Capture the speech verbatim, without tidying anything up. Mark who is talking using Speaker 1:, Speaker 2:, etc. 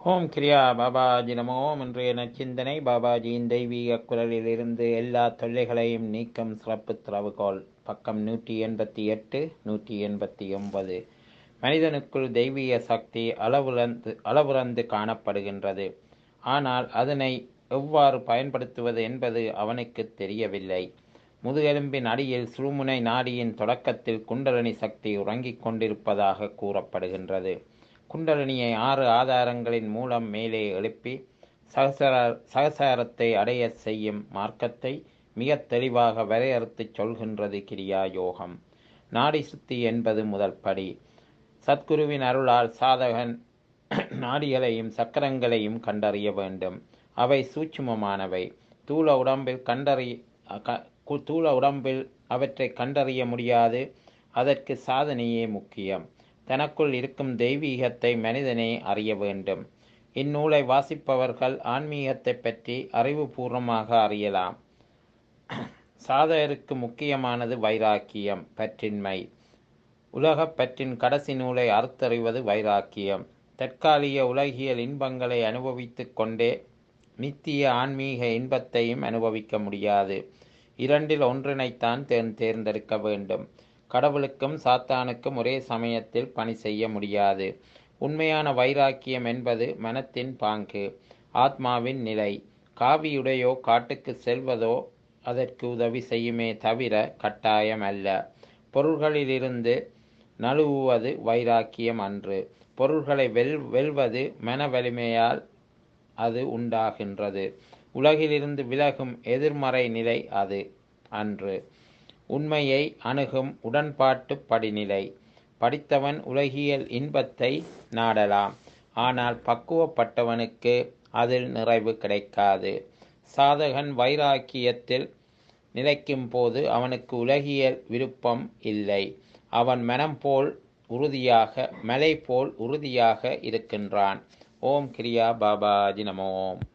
Speaker 1: ஓம் கிரியா பாபாஜி நமோ. இன்றைய நச்சிந்தனை பாபாஜியின் தெய்வீக குரலிலிருந்து எல்லா தொல்லைகளையும் நீக்கும் சிறப்பு திறவுகோல். பக்கம் நூற்றி எண்பத்தி எட்டு நூற்றி எண்பத்தி ஒன்பது. மனிதனுக்குள் தெய்வீக சக்தி அளவுறந்து அளவுறந்து காணப்படுகின்றது. ஆனால் அதனை எவ்வாறு பயன்படுத்துவது என்பது அவனுக்கு தெரியவில்லை. முதுகெலும்பின் அடியில் சுழுமுனை நாடியின் தொடக்கத்தில் குண்டலினி சக்தி உறங்கிக் கொண்டிருப்பதாக கூறப்படுகின்றது. குண்டலினியை ஆறு ஆதாரங்களின் மூலம் மேலே எழுப்பி சகசார சகசாரத்தை அடைய செய்யும் மார்க்கத்தை மிக தெளிவாக வரையறுத்துச் சொல்கின்றது கிரியா யோகம். நாடி சுத்தி என்பது முதல் படி. சத்குருவின் அருளால் சாதகன் நாடிகளையும் சக்கரங்களையும் கண்டறிய வேண்டும். அவை சூட்சுமமானவை. தூள உடம்பில் கண்டறி தூள உடம்பில் அவற்றை கண்டறிய முடியாது. அதற்கு சாதனையே முக்கியம். தனக்குள் இருக்கும் தெய்வீகத்தை மனிதனே அறிய வேண்டும். இந்நூலை வாசிப்பவர்கள் ஆன்மீகத்தை பற்றி அறிவுபூர்வமாக அறியலாம். சாதகருக்கு முக்கியமானது வைராக்கியம், பற்றின்மை. உலகப் பற்றின் கடைசி நூலை அறுத்தறிவது வைராக்கியம். தற்காலிக உலகியல் இன்பங்களை அனுபவித்து கொண்டே நித்திய ஆன்மீக இன்பத்தையும் அனுபவிக்க முடியாது. இரண்டில் ஒன்றினைத்தான் தேர்ந்தெடுக்க வேண்டும். கடவுளுக்கும் சாத்தானுக்கும் ஒரே சமயத்தில் பணி செய்ய முடியாது. உண்மையான வைராக்கியம் என்பது மனத்தின் பாங்கு, ஆத்மாவின் நிலை. காவியுடையோ காட்டுக்கு செல்வதோ அதற்கு உதவி செய்யுமே தவிர கட்டாயம் அல்ல. பொருள்களிலிருந்து நழுவுவது வைராக்கியம் அன்று. பொருள்களை வெல் வெல்வது மன வலிமையால் அது உண்டாகின்றது. உலகிலிருந்து விலகும் எதிர்மறை நிலை அது அன்று. உண்மையை அணுகும் உடன்பாட்டு படிநிலை. படித்தவன் உலகியல் இன்பத்தை நாடலாம். ஆனால் பக்குவப்பட்டவனுக்கு அதில் நிறைவு கிடைக்காது. சாதகன் வைராக்கியத்தில் நிலைக்கும் போது அவனுக்கு உலகியல் விருப்பம் இல்லை. அவன் மனம் போல் உறுதியாக மலை போல் உறுதியாக இருக்கின்றான். ஓம் கிரியா பாபாஜி நமோ.